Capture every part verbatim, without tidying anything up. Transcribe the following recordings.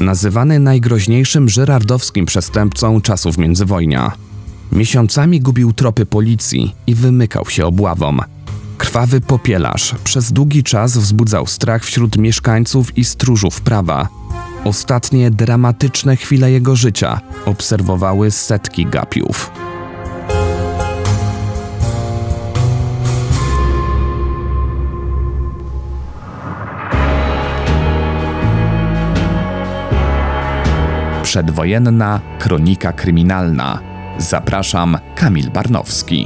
nazywany najgroźniejszym żyrardowskim przestępcą czasów międzywojnia. Miesiącami gubił tropy policji i wymykał się obławom. Krwawy popielarz przez długi czas wzbudzał strach wśród mieszkańców i stróżów prawa. Ostatnie dramatyczne chwile jego życia obserwowały setki gapiów. Przedwojenna kronika kryminalna. Zapraszam, Kamil Barnowski.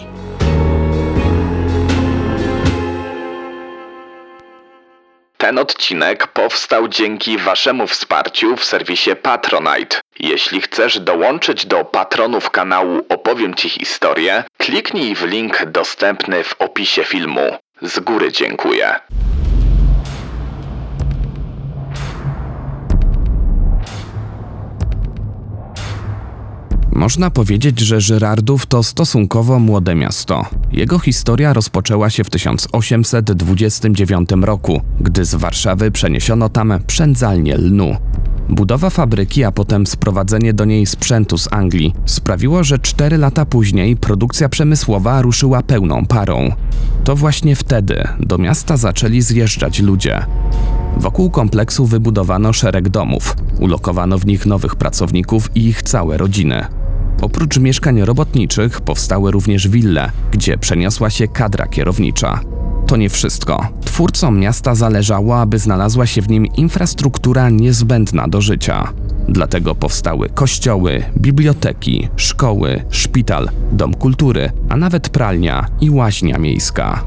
Ten odcinek powstał dzięki Waszemu wsparciu w serwisie Patronite. Jeśli chcesz dołączyć do patronów kanału Opowiem Ci historię, kliknij w link dostępny w opisie filmu. Z góry dziękuję. Można powiedzieć, że Żyrardów to stosunkowo młode miasto. Jego historia rozpoczęła się w tysiąc osiemset dwudziestym dziewiątym roku, gdy z Warszawy przeniesiono tam przędzalnię lnu. Budowa fabryki, a potem sprowadzenie do niej sprzętu z Anglii sprawiło, że cztery lata później produkcja przemysłowa ruszyła pełną parą. To właśnie wtedy do miasta zaczęli zjeżdżać ludzie. Wokół kompleksu wybudowano szereg domów, ulokowano w nich nowych pracowników i ich całe rodziny. Oprócz mieszkań robotniczych powstały również wille, gdzie przeniosła się kadra kierownicza. To nie wszystko. Twórcom miasta zależało, aby znalazła się w nim infrastruktura niezbędna do życia. Dlatego powstały kościoły, biblioteki, szkoły, szpital, dom kultury, a nawet pralnia i łaźnia miejska.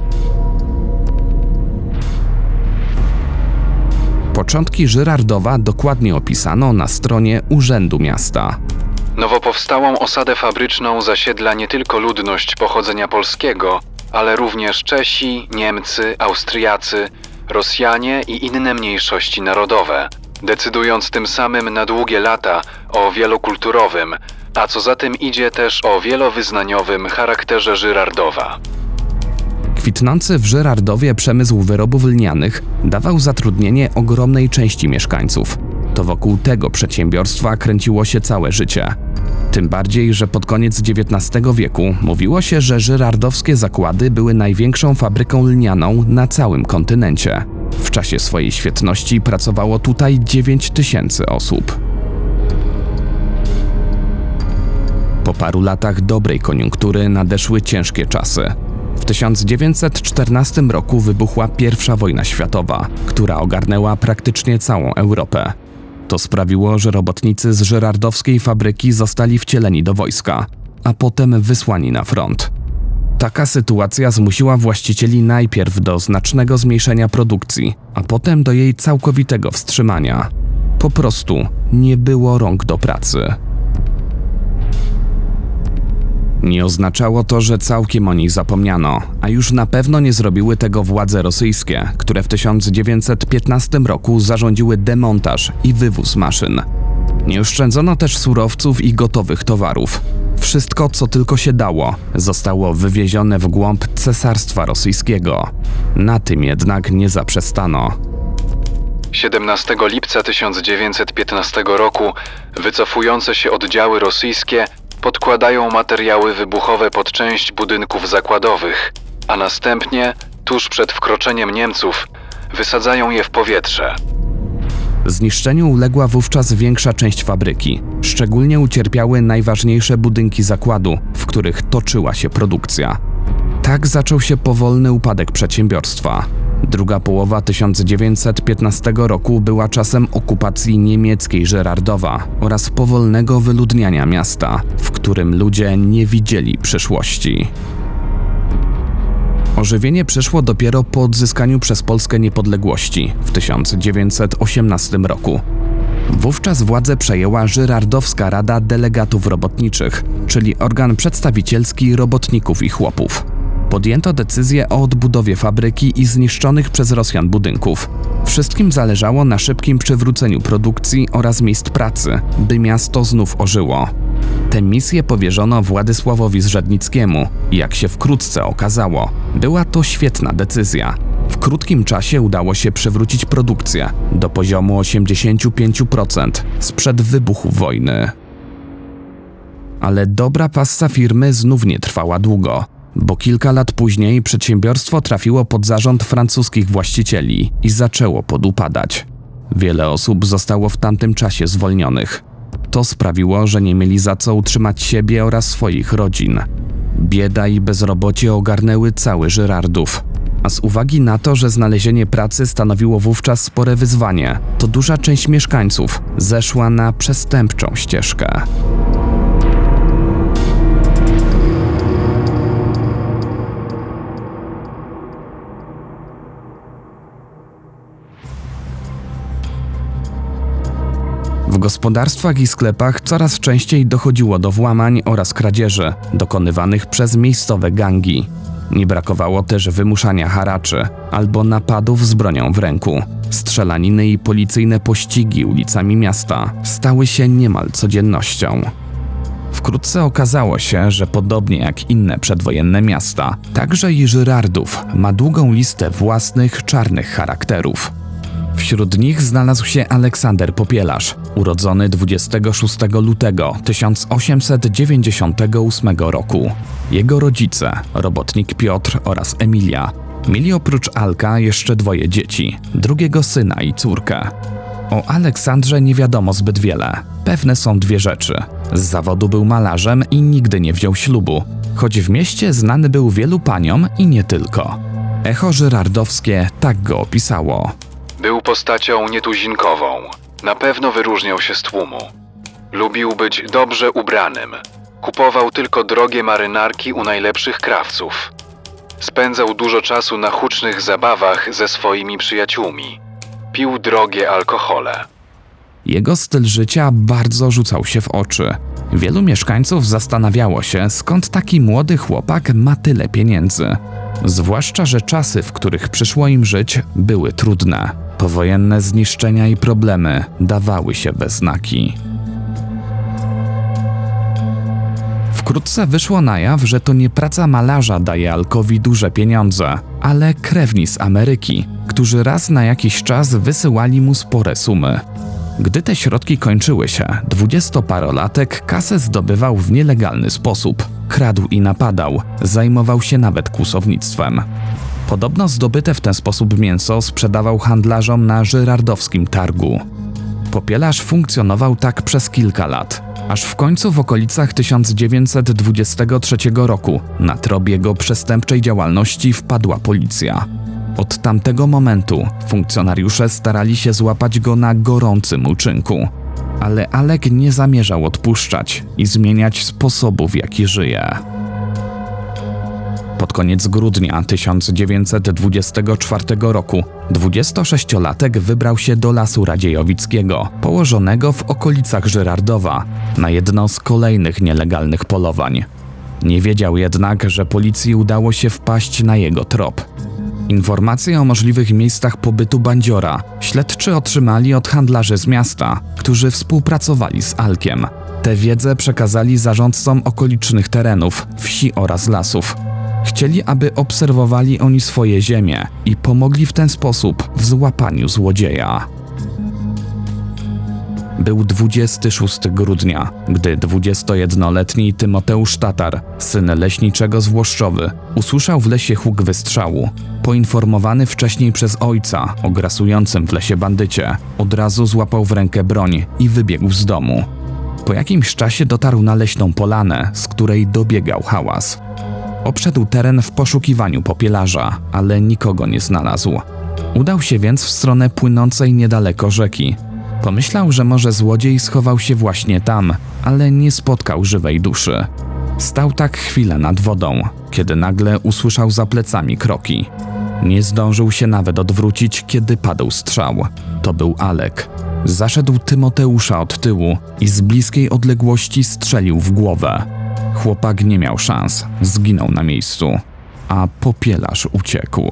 Początki Żyrardowa dokładnie opisano na stronie Urzędu Miasta. Nowo powstałą osadę fabryczną zasiedla nie tylko ludność pochodzenia polskiego, ale również Czesi, Niemcy, Austriacy, Rosjanie i inne mniejszości narodowe, decydując tym samym na długie lata o wielokulturowym, a co za tym idzie też o wielowyznaniowym charakterze Żyrardowa. Kwitnący w Żyrardowie przemysł wyrobów lnianych dawał zatrudnienie ogromnej części mieszkańców. To wokół tego przedsiębiorstwa kręciło się całe życie. Tym bardziej, że pod koniec dziewiętnastego wieku mówiło się, że żyrardowskie zakłady były największą fabryką lnianą na całym kontynencie. W czasie swojej świetności pracowało tutaj dziewięć tysięcy osób. Po paru latach dobrej koniunktury nadeszły ciężkie czasy. W tysiąc dziewięćset czternastym roku wybuchła pierwsza wojna światowa, która ogarnęła praktycznie całą Europę. To sprawiło, że robotnicy z żyrardowskiej fabryki zostali wcieleni do wojska, a potem wysłani na front. Taka sytuacja zmusiła właścicieli najpierw do znacznego zmniejszenia produkcji, a potem do jej całkowitego wstrzymania. Po prostu nie było rąk do pracy. Nie oznaczało to, że całkiem o nich zapomniano, a już na pewno nie zrobiły tego władze rosyjskie, które w tysiąc dziewięćset piętnastym roku zarządziły demontaż i wywóz maszyn. Nie oszczędzono też surowców i gotowych towarów. Wszystko, co tylko się dało, zostało wywiezione w głąb Cesarstwa Rosyjskiego. Na tym jednak nie zaprzestano. siedemnastego lipca tysiąc dziewięćset piętnastego roku wycofujące się oddziały rosyjskie podkładają materiały wybuchowe pod część budynków zakładowych, a następnie, tuż przed wkroczeniem Niemców, wysadzają je w powietrze. Zniszczeniu uległa wówczas większa część fabryki. Szczególnie ucierpiały najważniejsze budynki zakładu, w których toczyła się produkcja. Tak zaczął się powolny upadek przedsiębiorstwa. Druga połowa tysiąc dziewięćset piętnastego roku była czasem okupacji niemieckiej Żyrardowa oraz powolnego wyludniania miasta, w którym ludzie nie widzieli przyszłości. Ożywienie przyszło dopiero po odzyskaniu przez Polskę niepodległości w tysiąc dziewięćset osiemnastym roku. Wówczas władzę przejęła Żyrardowska Rada Delegatów Robotniczych, czyli organ przedstawicielski robotników i chłopów. Podjęto decyzję o odbudowie fabryki i zniszczonych przez Rosjan budynków. Wszystkim zależało na szybkim przywróceniu produkcji oraz miejsc pracy, by miasto znów ożyło. Tę misję powierzono Władysławowi Zrzednickiemu i jak się wkrótce okazało, była to świetna decyzja. W krótkim czasie udało się przywrócić produkcję do poziomu osiemdziesiąt pięć procent sprzed wybuchu wojny. Ale dobra passa firmy znów nie trwała długo, bo kilka lat później przedsiębiorstwo trafiło pod zarząd francuskich właścicieli i zaczęło podupadać. Wiele osób zostało w tamtym czasie zwolnionych. To sprawiło, że nie mieli za co utrzymać siebie oraz swoich rodzin. Bieda i bezrobocie ogarnęły cały Żyrardów. A z uwagi na to, że znalezienie pracy stanowiło wówczas spore wyzwanie, to duża część mieszkańców zeszła na przestępczą ścieżkę. W gospodarstwach i sklepach coraz częściej dochodziło do włamań oraz kradzieży dokonywanych przez miejscowe gangi. Nie brakowało też wymuszania haraczy albo napadów z bronią w ręku. Strzelaniny i policyjne pościgi ulicami miasta stały się niemal codziennością. Wkrótce okazało się, że podobnie jak inne przedwojenne miasta, także i Żyrardów ma długą listę własnych czarnych charakterów. Wśród nich znalazł się Aleksander Popielarz, urodzony dwudziestego szóstego lutego tysiąc osiemset dziewięćdziesiątego ósmego roku. Jego rodzice, robotnik Piotr oraz Emilia, mieli oprócz Alka jeszcze dwoje dzieci, drugiego syna i córkę. O Aleksandrze nie wiadomo zbyt wiele. Pewne są dwie rzeczy. Z zawodu był malarzem i nigdy nie wziął ślubu, choć w mieście znany był wielu paniom i nie tylko. Echo żyrardowskie tak go opisało. Był postacią nietuzinkową. Na pewno wyróżniał się z tłumu. Lubił być dobrze ubranym. Kupował tylko drogie marynarki u najlepszych krawców. Spędzał dużo czasu na hucznych zabawach ze swoimi przyjaciółmi. Pił drogie alkohole. Jego styl życia bardzo rzucał się w oczy. Wielu mieszkańców zastanawiało się, skąd taki młody chłopak ma tyle pieniędzy. Zwłaszcza, że czasy, w których przyszło im żyć, były trudne. Powojenne zniszczenia i problemy dawały się we znaki. Wkrótce wyszło na jaw, że to nie praca malarza daje Alkowi duże pieniądze, ale krewni z Ameryki, którzy raz na jakiś czas wysyłali mu spore sumy. Gdy te środki kończyły się, dwudziestoparolatek kasę zdobywał w nielegalny sposób. Kradł i napadał, zajmował się nawet kłusownictwem. Podobno zdobyte w ten sposób mięso sprzedawał handlarzom na żyrardowskim targu. Popielarz funkcjonował tak przez kilka lat, aż w końcu w okolicach tysiąc dziewięćset dwudziestego trzeciego roku na trop jego przestępczej działalności wpadła policja. Od tamtego momentu funkcjonariusze starali się złapać go na gorącym uczynku. Ale Alek nie zamierzał odpuszczać i zmieniać sposobu, w jaki żyje. Pod koniec grudnia tysiąc dziewięćset dwudziestego czwartego roku dwudziestosześciolatek wybrał się do Lasu Radziejowickiego, położonego w okolicach Żyrardowa, na jedno z kolejnych nielegalnych polowań. Nie wiedział jednak, że policji udało się wpaść na jego trop. Informacje o możliwych miejscach pobytu bandziora śledczy otrzymali od handlarzy z miasta, którzy współpracowali z Alkiem. Tę wiedzę przekazali zarządcom okolicznych terenów, wsi oraz lasów. Chcieli, aby obserwowali oni swoje ziemie i pomogli w ten sposób w złapaniu złodzieja. Był dwudziestego szóstego grudnia, gdy dwudziestojednoletni Tymoteusz Tatar, syn leśniczego z Włoszczowy, usłyszał w lesie huk wystrzału. Poinformowany wcześniej przez ojca o grasującym w lesie bandycie, od razu złapał w rękę broń i wybiegł z domu. Po jakimś czasie dotarł na leśną polanę, z której dobiegał hałas. Obszedł teren w poszukiwaniu popielarza, ale nikogo nie znalazł. Udał się więc w stronę płynącej niedaleko rzeki. Pomyślał, że może złodziej schował się właśnie tam, ale nie spotkał żywej duszy. Stał tak chwilę nad wodą, kiedy nagle usłyszał za plecami kroki. Nie zdążył się nawet odwrócić, kiedy padł strzał. To był Alek. Zaszedł Tymoteusza od tyłu i z bliskiej odległości strzelił w głowę. Chłopak nie miał szans, zginął na miejscu, a popielarz uciekł.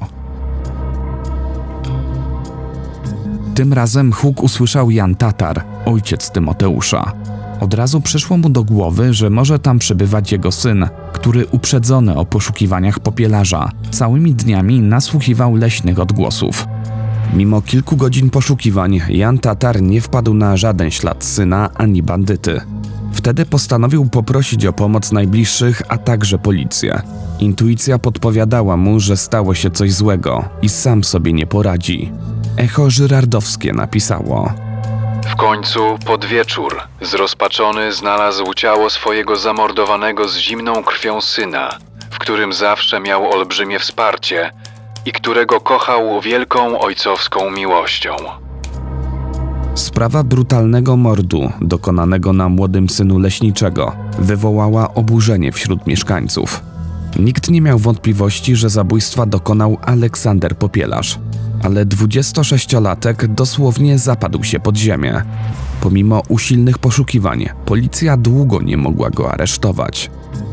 Tym razem huk usłyszał Jan Tatar, ojciec Tymoteusza. Od razu przyszło mu do głowy, że może tam przebywać jego syn, który uprzedzony o poszukiwaniach popielarza, całymi dniami nasłuchiwał leśnych odgłosów. Mimo kilku godzin poszukiwań, Jan Tatar nie wpadł na żaden ślad syna ani bandyty. Wtedy postanowił poprosić o pomoc najbliższych, a także policję. Intuicja podpowiadała mu, że stało się coś złego i sam sobie nie poradzi. Echo żyrardowskie napisało: W końcu, pod wieczór, zrozpaczony znalazł ciało swojego zamordowanego z zimną krwią syna, w którym zawsze miał olbrzymie wsparcie i którego kochał wielką ojcowską miłością. Sprawa brutalnego mordu dokonanego na młodym synu leśniczego wywołała oburzenie wśród mieszkańców. Nikt nie miał wątpliwości, że zabójstwa dokonał Aleksander Popielarz, ale dwudziestosześciolatek dosłownie zapadł się pod ziemię. Pomimo usilnych poszukiwań, policja długo nie mogła go aresztować.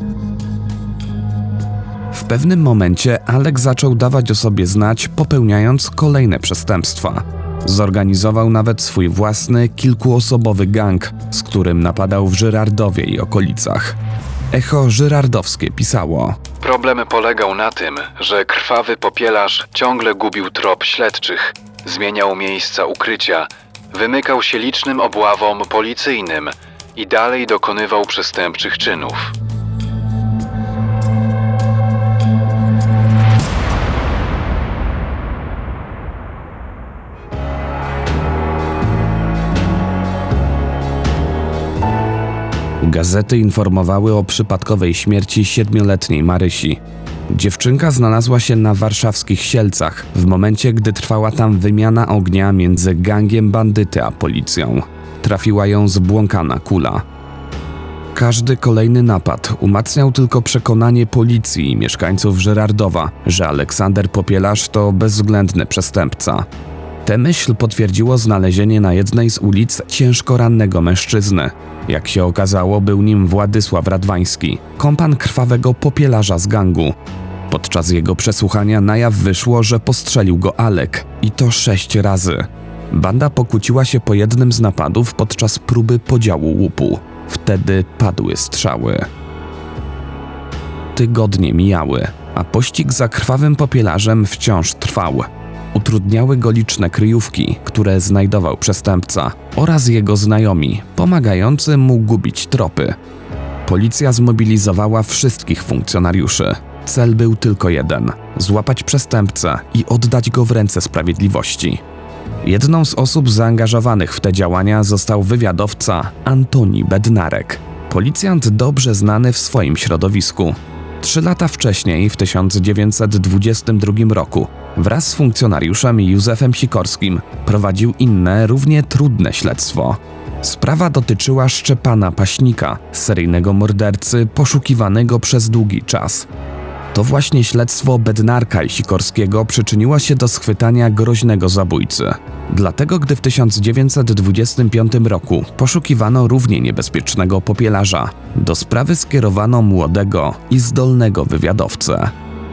W pewnym momencie Alek zaczął dawać o sobie znać, popełniając kolejne przestępstwa. Zorganizował nawet swój własny, kilkuosobowy gang, z którym napadał w Żyrardowie i okolicach. Echo żyrardowskie pisało: Problem polegał na tym, że krwawy Popielarz ciągle gubił trop śledczych, zmieniał miejsca ukrycia, wymykał się licznym obławom policyjnym i dalej dokonywał przestępczych czynów. Gazety informowały o przypadkowej śmierci siedmioletniej Marysi. Dziewczynka znalazła się na warszawskich Sielcach w momencie, gdy trwała tam wymiana ognia między gangiem bandyty a policją. Trafiła ją zbłąkana kula. Każdy kolejny napad umacniał tylko przekonanie policji i mieszkańców Żyrardowa, że Aleksander Popielarz to bezwzględny przestępca. Tę myśl potwierdziło znalezienie na jednej z ulic ciężko rannego mężczyzny. Jak się okazało, był nim Władysław Radwański, kompan krwawego Popielarza z gangu. Podczas jego przesłuchania na jaw wyszło, że postrzelił go Alek i to sześć razy. Banda pokłóciła się po jednym z napadów podczas próby podziału łupu. Wtedy padły strzały. Tygodnie mijały, a pościg za krwawym Popielarzem wciąż trwał. Utrudniały go liczne kryjówki, które znajdował przestępca, oraz jego znajomi, pomagający mu gubić tropy. Policja zmobilizowała wszystkich funkcjonariuszy. Cel był tylko jeden – złapać przestępcę i oddać go w ręce sprawiedliwości. Jedną z osób zaangażowanych w te działania został wywiadowca Antoni Bednarek, policjant dobrze znany w swoim środowisku. Trzy lata wcześniej, w tysiąc dziewięćset dwudziestym drugim roku, wraz z funkcjonariuszem Józefem Sikorskim prowadził inne, równie trudne śledztwo. Sprawa dotyczyła Szczepana Paśnika, seryjnego mordercy poszukiwanego przez długi czas. To właśnie śledztwo Bednarka i Sikorskiego przyczyniło się do schwytania groźnego zabójcy. Dlatego, gdy w tysiąc dziewięćset dwudziestym piątym roku poszukiwano równie niebezpiecznego Popielarza, do sprawy skierowano młodego i zdolnego wywiadowcę.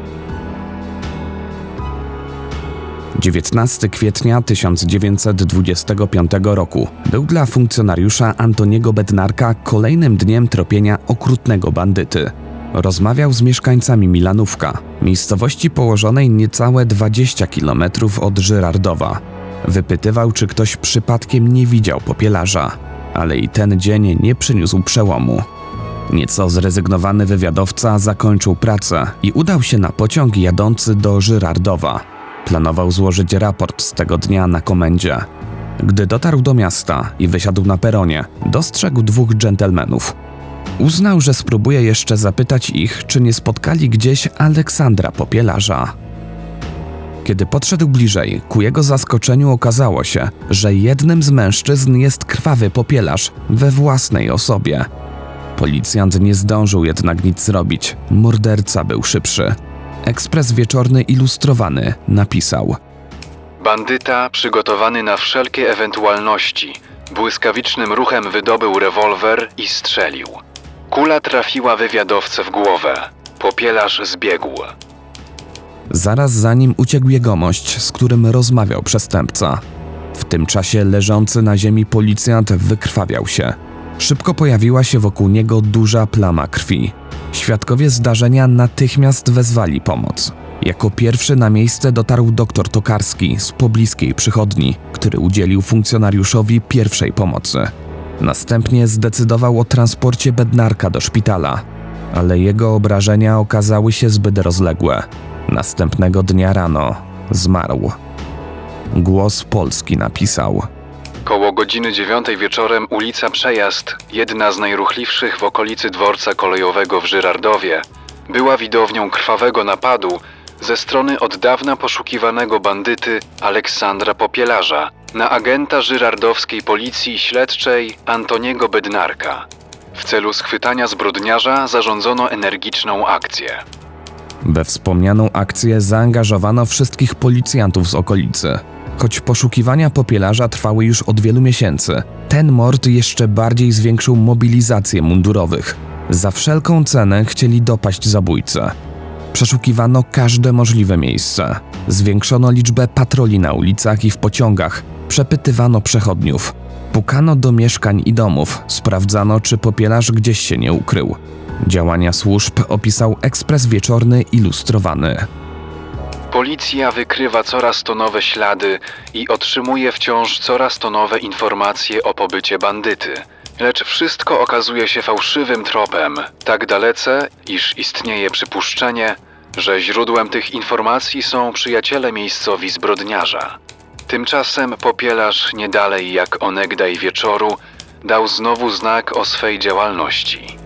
dziewiętnastego kwietnia tysiąc dziewięćset dwudziestego piątego roku był dla funkcjonariusza Antoniego Bednarka kolejnym dniem tropienia okrutnego bandyty. Rozmawiał z mieszkańcami Milanówka, miejscowości położonej niecałe dwadzieścia kilometrów od Żyrardowa. Wypytywał, czy ktoś przypadkiem nie widział Popielarza, ale i ten dzień nie przyniósł przełomu. Nieco zrezygnowany wywiadowca zakończył pracę i udał się na pociąg jadący do Żyrardowa. Planował złożyć raport z tego dnia na komendzie. Gdy dotarł do miasta i wysiadł na peronie, dostrzegł dwóch dżentelmenów. Uznał, że spróbuje jeszcze zapytać ich, czy nie spotkali gdzieś Aleksandra Popielarza. Kiedy podszedł bliżej, ku jego zaskoczeniu okazało się, że jednym z mężczyzn jest krwawy Popielarz we własnej osobie. Policjant nie zdążył jednak nic zrobić, morderca był szybszy. Ekspres Wieczorny Ilustrowany napisał: Bandyta, przygotowany na wszelkie ewentualności, błyskawicznym ruchem wydobył rewolwer i strzelił. Kula trafiła wywiadowcę w głowę. Popielarz zbiegł. Zaraz za nim uciekł jegomość, z którym rozmawiał przestępca. W tym czasie leżący na ziemi policjant wykrwawiał się. Szybko pojawiła się wokół niego duża plama krwi. Świadkowie zdarzenia natychmiast wezwali pomoc. Jako pierwszy na miejsce dotarł doktor Tokarski z pobliskiej przychodni, który udzielił funkcjonariuszowi pierwszej pomocy. Następnie zdecydował o transporcie Bednarka do szpitala, ale jego obrażenia okazały się zbyt rozległe. Następnego dnia rano zmarł. Głos Polski napisał: Koło godziny dziewiątej wieczorem ulica Przejazd, jedna z najruchliwszych w okolicy dworca kolejowego w Żyrardowie, była widownią krwawego napadu ze strony od dawna poszukiwanego bandyty Aleksandra Popielarza na agenta żyrardowskiej policji śledczej Antoniego Bednarka. W celu schwytania zbrodniarza zarządzono energiczną akcję. We wspomnianą akcję zaangażowano wszystkich policjantów z okolicy. Choć poszukiwania Popielarza trwały już od wielu miesięcy, ten mord jeszcze bardziej zwiększył mobilizację mundurowych. Za wszelką cenę chcieli dopaść zabójcę. Przeszukiwano każde możliwe miejsce. Zwiększono liczbę patroli na ulicach i w pociągach. Przepytywano przechodniów. Pukano do mieszkań i domów. Sprawdzano, czy Popielarz gdzieś się nie ukrył. Działania służb opisał ekspres wieczorny ilustrowany. Policja wykrywa coraz to nowe ślady i otrzymuje wciąż coraz to nowe informacje o pobycie bandyty. Lecz wszystko okazuje się fałszywym tropem, tak dalece, iż istnieje przypuszczenie, że źródłem tych informacji są przyjaciele miejscowi zbrodniarza. Tymczasem Popielarz nie dalej jak onegdaj wieczoru dał znowu znak o swej działalności.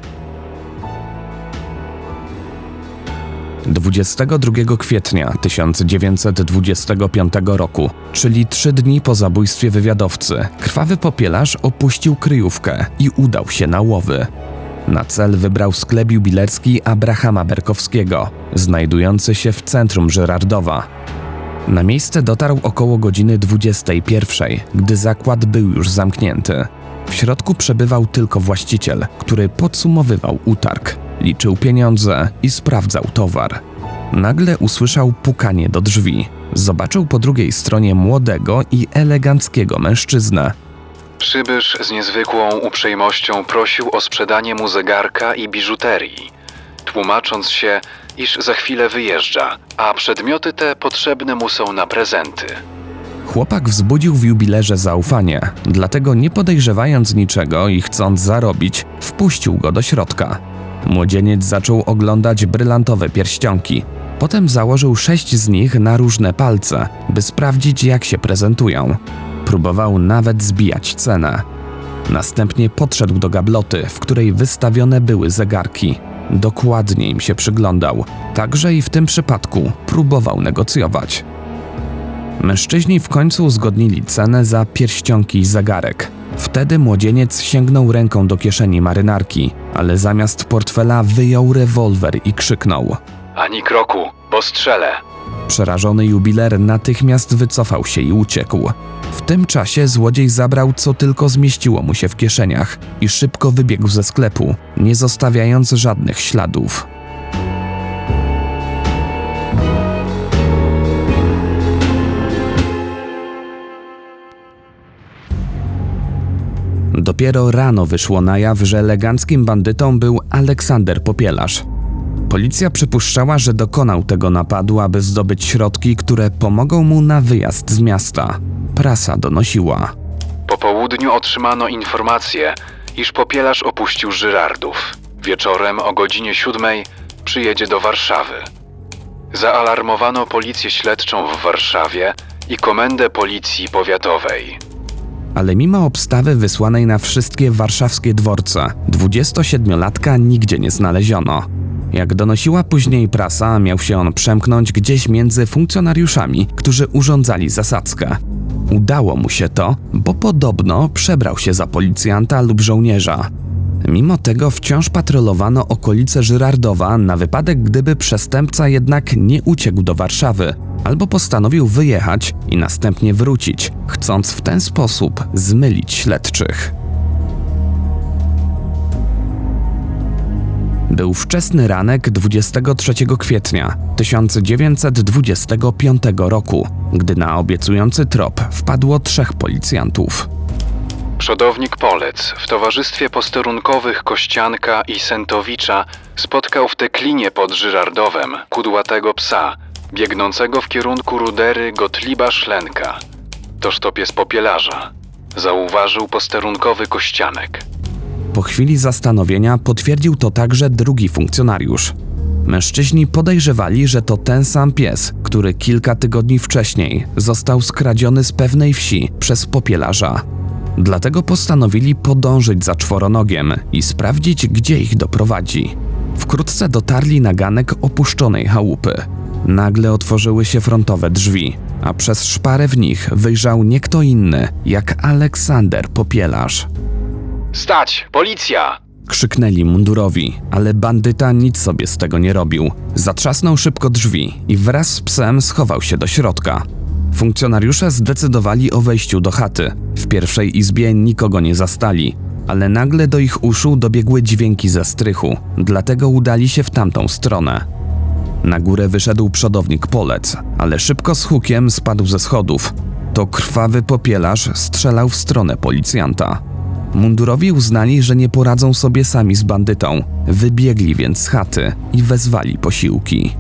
dwudziestego drugiego kwietnia tysiąc dziewięćset dwudziestego piątego roku, czyli trzy dni po zabójstwie wywiadowcy, krwawy Popielarz opuścił kryjówkę i udał się na łowy. Na cel wybrał sklep jubilerski Abrahama Berkowskiego, znajdujący się w centrum Żyrardowa. Na miejsce dotarł około godziny dwudziestej pierwszej, gdy zakład był już zamknięty. W środku przebywał tylko właściciel, który podsumowywał utarg, liczył pieniądze i sprawdzał towar. Nagle usłyszał pukanie do drzwi. Zobaczył po drugiej stronie młodego i eleganckiego mężczyznę. Przybysz z niezwykłą uprzejmością prosił o sprzedanie mu zegarka i biżuterii, tłumacząc się, iż za chwilę wyjeżdża, a przedmioty te potrzebne mu są na prezenty. Chłopak wzbudził w jubilerze zaufanie, dlatego nie podejrzewając niczego i chcąc zarobić, wpuścił go do środka. Młodzieniec zaczął oglądać brylantowe pierścionki. Potem założył sześć z nich na różne palce, by sprawdzić, jak się prezentują. Próbował nawet zbijać cenę. Następnie podszedł do gabloty, w której wystawione były zegarki. Dokładnie im się przyglądał. Także i w tym przypadku próbował negocjować. Mężczyźni w końcu uzgodnili cenę za pierścionki i zegarek. Wtedy młodzieniec sięgnął ręką do kieszeni marynarki, ale zamiast portfela wyjął rewolwer i krzyknął: Ani kroku, bo strzelę. Przerażony jubiler natychmiast wycofał się i uciekł. W tym czasie złodziej zabrał, co tylko zmieściło mu się w kieszeniach i szybko wybiegł ze sklepu, nie zostawiając żadnych śladów. Dopiero rano wyszło na jaw, że eleganckim bandytą był Aleksander Popielarz. Policja przypuszczała, że dokonał tego napadu, aby zdobyć środki, które pomogą mu na wyjazd z miasta. Prasa donosiła. Po południu otrzymano informację, iż Popielarz opuścił Żyrardów. Wieczorem o godzinie siódmej przyjedzie do Warszawy. Zaalarmowano policję śledczą w Warszawie i komendę policji powiatowej. Ale mimo obstawy wysłanej na wszystkie warszawskie dworce, dwudziestosiedmiolatka nigdzie nie znaleziono. Jak donosiła później prasa, miał się on przemknąć gdzieś między funkcjonariuszami, którzy urządzali zasadzkę. Udało mu się to, bo podobno przebrał się za policjanta lub żołnierza. Mimo tego wciąż patrolowano okolice Żyrardowa na wypadek, gdyby przestępca jednak nie uciekł do Warszawy albo postanowił wyjechać i następnie wrócić, chcąc w ten sposób zmylić śledczych. Był wczesny ranek dwudziestego trzeciego kwietnia tysiąc dziewięćset dwudziestego piątego roku, gdy na obiecujący trop wpadło trzech policjantów. Przodownik Polec w towarzystwie posterunkowych Kościanka i Sentowicza spotkał w Teklinie pod Żyrardowem kudłatego psa, biegnącego w kierunku rudery Gottlieba Szlenka. Toż to pies popielarza, zauważył posterunkowy Kościanek. Po chwili zastanowienia potwierdził to także drugi funkcjonariusz. Mężczyźni podejrzewali, że to ten sam pies, który kilka tygodni wcześniej został skradziony z pewnej wsi przez popielarza. Dlatego postanowili podążyć za czworonogiem i sprawdzić, gdzie ich doprowadzi. Wkrótce dotarli na ganek opuszczonej chałupy. Nagle otworzyły się frontowe drzwi, a przez szparę w nich wyjrzał nie kto inny, jak Aleksander Popielarz. Stać! Policja! Krzyknęli mundurowi, ale bandyta nic sobie z tego nie robił. Zatrzasnął szybko drzwi i wraz z psem schował się do środka. Funkcjonariusze zdecydowali o wejściu do chaty. W pierwszej izbie nikogo nie zastali, ale nagle do ich uszu dobiegły dźwięki ze strychu, dlatego udali się w tamtą stronę. Na górę wyszedł przodownik Polec, ale szybko z hukiem spadł ze schodów. To krwawy popielarz strzelał w stronę policjanta. Mundurowi uznali, że nie poradzą sobie sami z bandytą. Wybiegli więc z chaty i wezwali posiłki.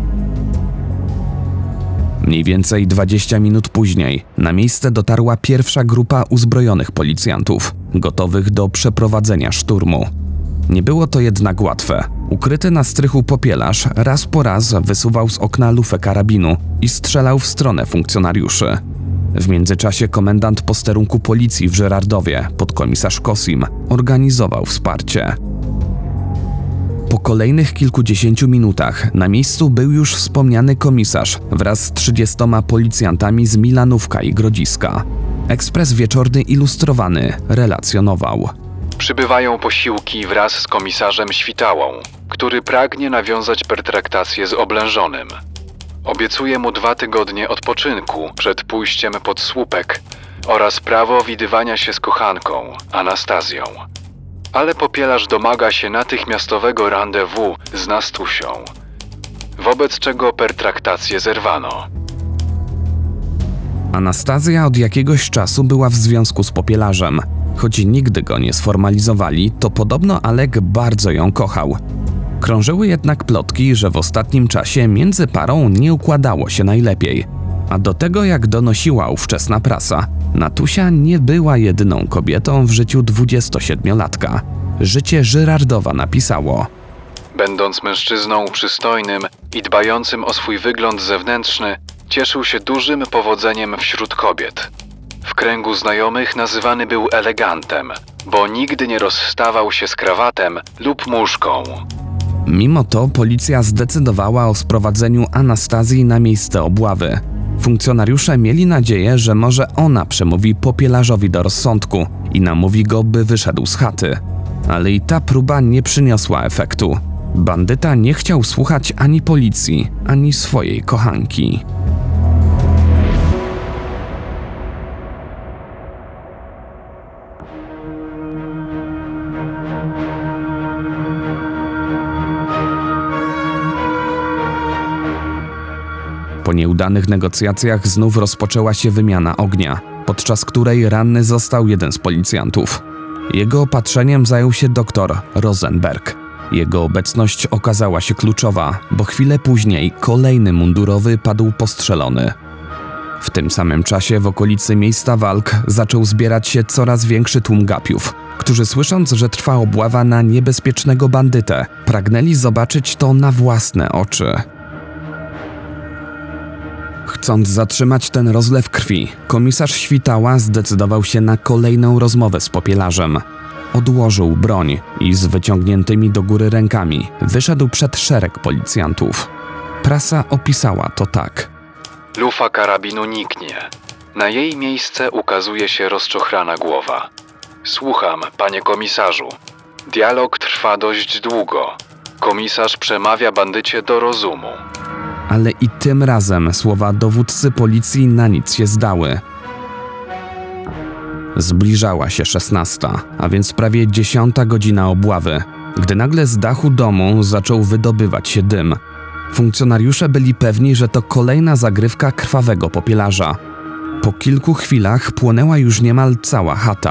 Mniej więcej dwadzieścia minut później na miejsce dotarła pierwsza grupa uzbrojonych policjantów, gotowych do przeprowadzenia szturmu. Nie było to jednak łatwe. Ukryty na strychu popielarz raz po raz wysuwał z okna lufę karabinu i strzelał w stronę funkcjonariuszy. W międzyczasie komendant posterunku policji w Żyrardowie, podkomisarz Kosim, organizował wsparcie. Po kolejnych kilkudziesięciu minutach na miejscu był już wspomniany komisarz wraz z trzydziestoma policjantami z Milanówka i Grodziska. Ekspres Wieczorny Ilustrowany relacjonował. Przybywają posiłki wraz z komisarzem Świtałą, który pragnie nawiązać pertraktację z oblężonym. Obiecuje mu dwa tygodnie odpoczynku przed pójściem pod słupek oraz prawo widywania się z kochanką, Anastazją. Ale popielarz domaga się natychmiastowego rendezvous z Nastusią, wobec czego pertraktację zerwano. Anastazja od jakiegoś czasu była w związku z popielarzem. Choć nigdy go nie sformalizowali, to podobno Alek bardzo ją kochał. Krążyły jednak plotki, że w ostatnim czasie między parą nie układało się najlepiej. A do tego, jak donosiła ówczesna prasa, Natusia nie była jedyną kobietą w życiu dwudziestosiedmiolatka. Życie Żyrardowa napisało: Będąc mężczyzną przystojnym i dbającym o swój wygląd zewnętrzny, cieszył się dużym powodzeniem wśród kobiet. W kręgu znajomych nazywany był elegantem, bo nigdy nie rozstawał się z krawatem lub muszką. Mimo to policja zdecydowała o sprowadzeniu Anastazji na miejsce obławy. Funkcjonariusze mieli nadzieję, że może ona przemówi popielarzowi do rozsądku i namówi go, by wyszedł z chaty. Ale i ta próba nie przyniosła efektu. Bandyta nie chciał słuchać ani policji, ani swojej kochanki. Po nieudanych negocjacjach znów rozpoczęła się wymiana ognia, podczas której ranny został jeden z policjantów. Jego opatrzeniem zajął się doktor Rosenberg. Jego obecność okazała się kluczowa, bo chwilę później kolejny mundurowy padł postrzelony. W tym samym czasie w okolicy miejsca walk zaczął zbierać się coraz większy tłum gapiów, którzy słysząc, że trwa obława na niebezpiecznego bandytę, pragnęli zobaczyć to na własne oczy. Chcąc zatrzymać ten rozlew krwi, komisarz Świtała zdecydował się na kolejną rozmowę z popielarzem. Odłożył broń i z wyciągniętymi do góry rękami wyszedł przed szereg policjantów. Prasa opisała to tak. Lufa karabinu niknie. Na jej miejsce ukazuje się rozczochrana głowa. Słucham, panie komisarzu. Dialog trwa dość długo. Komisarz przemawia bandycie do rozumu. Ale i tym razem słowa dowódcy policji na nic się zdały. Zbliżała się szesnasta, a więc prawie dziesiąta godzina obławy, gdy nagle z dachu domu zaczął wydobywać się dym. Funkcjonariusze byli pewni, że to kolejna zagrywka krwawego popielarza. Po kilku chwilach płonęła już niemal cała chata.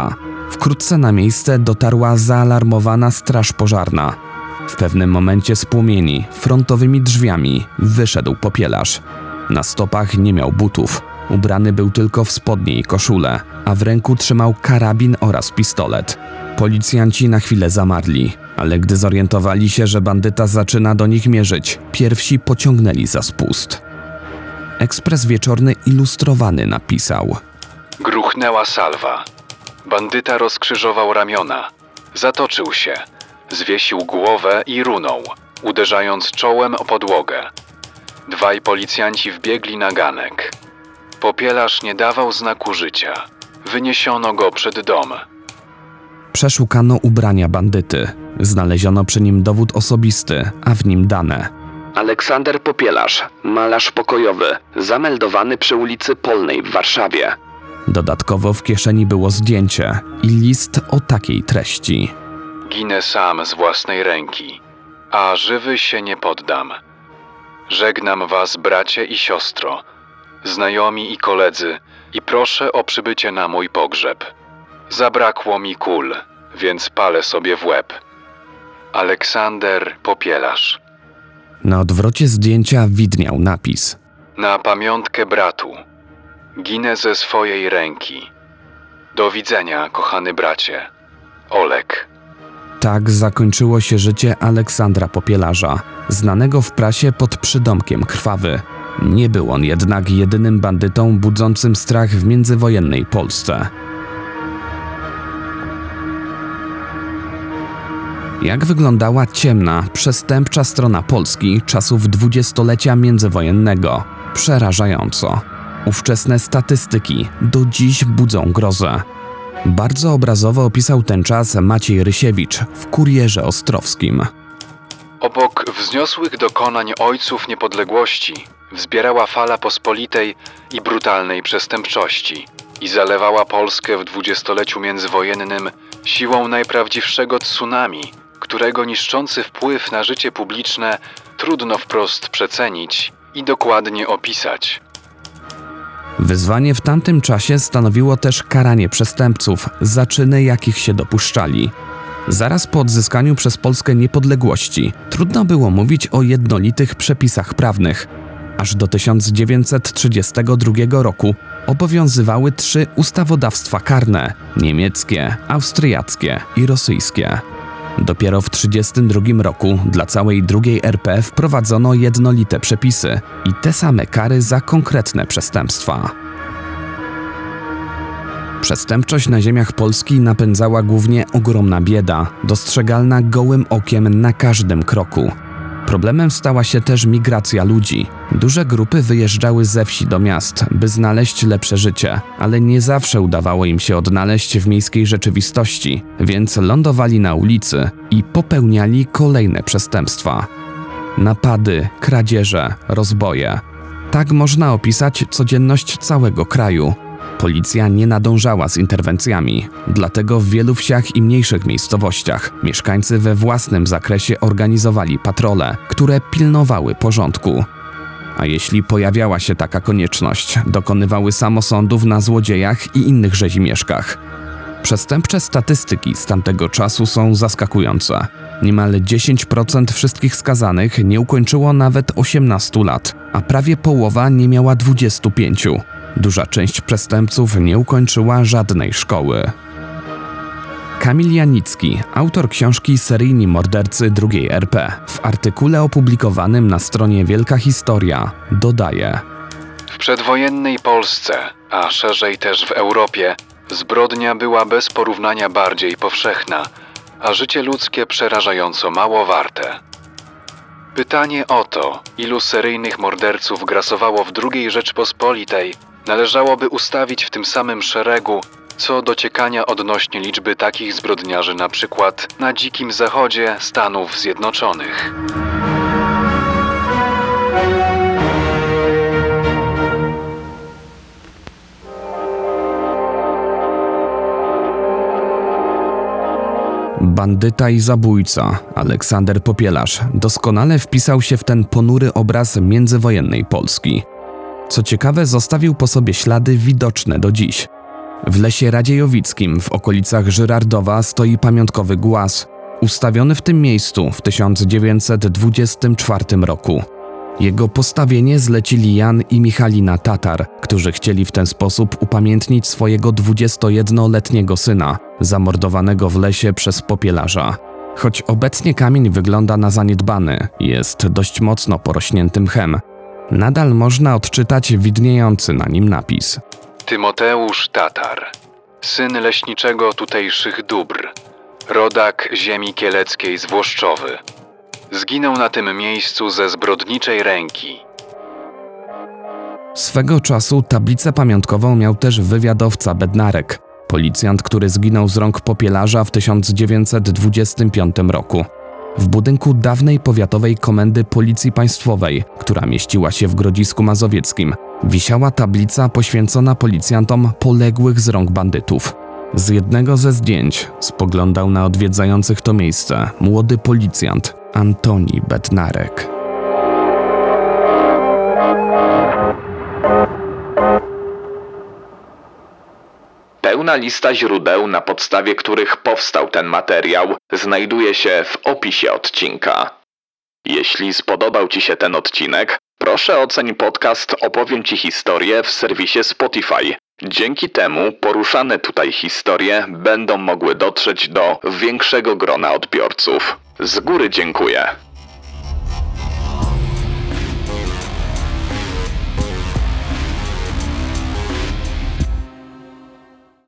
Wkrótce na miejsce dotarła zaalarmowana straż pożarna. W pewnym momencie z płomieni, frontowymi drzwiami, wyszedł popielarz. Na stopach nie miał butów. Ubrany był tylko w spodnie i koszulę, a w ręku trzymał karabin oraz pistolet. Policjanci na chwilę zamarli, ale gdy zorientowali się, że bandyta zaczyna do nich mierzyć, pierwsi pociągnęli za spust. Ekspres Wieczorny Ilustrowany napisał: Gruchnęła salwa. Bandyta rozkrzyżował ramiona. Zatoczył się. Zwiesił głowę i runął, uderzając czołem o podłogę. Dwaj policjanci wbiegli na ganek. Popielarz nie dawał znaku życia. Wyniesiono go przed dom. Przeszukano ubrania bandyty. Znaleziono przy nim dowód osobisty, a w nim dane. Aleksander Popielarz, malarz pokojowy, zameldowany przy ulicy Polnej w Warszawie. Dodatkowo w kieszeni było zdjęcie i list o takiej treści: Ginę sam z własnej ręki, a żywy się nie poddam. Żegnam was, bracie i siostro, znajomi i koledzy, i proszę o przybycie na mój pogrzeb. Zabrakło mi kul, więc palę sobie w łeb. Aleksander Popielarz. Na odwrocie zdjęcia widniał napis: Na pamiątkę bratu. Ginę ze swojej ręki. Do widzenia, kochany bracie. Olek. Tak zakończyło się życie Aleksandra Popielarza, znanego w prasie pod przydomkiem Krwawy. Nie był on jednak jedynym bandytą budzącym strach w międzywojennej Polsce. Jak wyglądała ciemna, przestępcza strona Polski czasów dwudziestolecia międzywojennego? Przerażająco. Ówczesne statystyki do dziś budzą grozę. Bardzo obrazowo opisał ten czas Maciej Rysiewicz w Kurierze Ostrowskim. Obok wzniosłych dokonań ojców niepodległości wzbierała fala pospolitej i brutalnej przestępczości i zalewała Polskę w dwudziestoleciu międzywojennym siłą najprawdziwszego tsunami, którego niszczący wpływ na życie publiczne trudno wprost przecenić i dokładnie opisać. Wyzwanie w tamtym czasie stanowiło też karanie przestępców za czyny, jakich się dopuszczali. Zaraz po odzyskaniu przez Polskę niepodległości trudno było mówić o jednolitych przepisach prawnych. Aż do tysiąc dziewięćset trzydziestego drugiego roku obowiązywały trzy ustawodawstwa karne: niemieckie, austriackie i rosyjskie. Dopiero w tysiąc dziewięćset trzydziestym drugim roku dla całej drugiej R P wprowadzono jednolite przepisy i te same kary za konkretne przestępstwa. Przestępczość na ziemiach Polski napędzała głównie ogromna bieda, dostrzegalna gołym okiem na każdym kroku. Problemem stała się też migracja ludzi. Duże grupy wyjeżdżały ze wsi do miast, by znaleźć lepsze życie, ale nie zawsze udawało im się odnaleźć w miejskiej rzeczywistości, więc lądowali na ulicy i popełniali kolejne przestępstwa. Napady, kradzieże, rozboje. Tak można opisać codzienność całego kraju. Policja nie nadążała z interwencjami, dlatego w wielu wsiach i mniejszych miejscowościach mieszkańcy we własnym zakresie organizowali patrole, które pilnowały porządku. A jeśli pojawiała się taka konieczność, dokonywały samosądów na złodziejach i innych rzezimieszkach. Przestępcze statystyki z tamtego czasu są zaskakujące. Niemal dziesięć procent wszystkich skazanych nie ukończyło nawet osiemnastu lat, a prawie połowa nie miała dwudziestu pięciu. Duża część przestępców nie ukończyła żadnej szkoły. Kamil Janicki, autor książki Seryjni mordercy drugiej R P, w artykule opublikowanym na stronie Wielka Historia dodaje: W przedwojennej Polsce, a szerzej też w Europie, zbrodnia była bez porównania bardziej powszechna, a życie ludzkie przerażająco mało warte. Pytanie o to, ilu seryjnych morderców grasowało w drugiej Rzeczpospolitej, należałoby ustawić w tym samym szeregu, co dociekania odnośnie liczby takich zbrodniarzy na przykład na Dzikim Zachodzie Stanów Zjednoczonych. Bandyta i zabójca Aleksander Popielarz doskonale wpisał się w ten ponury obraz międzywojennej Polski. Co ciekawe, zostawił po sobie ślady widoczne do dziś. W lesie Radziejowickim w okolicach Żyrardowa stoi pamiątkowy głaz, ustawiony w tym miejscu w tysiąc dziewięćset dwudziestym czwartym roku. Jego postawienie zlecili Jan i Michalina Tatar, którzy chcieli w ten sposób upamiętnić swojego dwudziestojednoletniego syna, zamordowanego w lesie przez popielarza. Choć obecnie kamień wygląda na zaniedbany, jest dość mocno porośnięty mchem, nadal można odczytać widniejący na nim napis. Tymoteusz Tatar, syn leśniczego tutejszych dóbr, rodak ziemi kieleckiej z Włoszczowy. Zginął na tym miejscu ze zbrodniczej ręki. Swego czasu tablicę pamiątkową miał też wywiadowca Bednarek, policjant, który zginął z rąk popielarza w tysiąc dziewięćset dwudziestym piątym roku. W budynku dawnej powiatowej komendy Policji Państwowej, która mieściła się w Grodzisku Mazowieckim, wisiała tablica poświęcona policjantom poległych z rąk bandytów. Z jednego ze zdjęć spoglądał na odwiedzających to miejsce młody policjant Antoni Bednarek. Pełna lista źródeł, na podstawie których powstał ten materiał, znajduje się w opisie odcinka. Jeśli spodobał Ci się ten odcinek, proszę oceń podcast Opowiem Ci historię w serwisie Spotify. Dzięki temu poruszane tutaj historie będą mogły dotrzeć do większego grona odbiorców. Z góry dziękuję.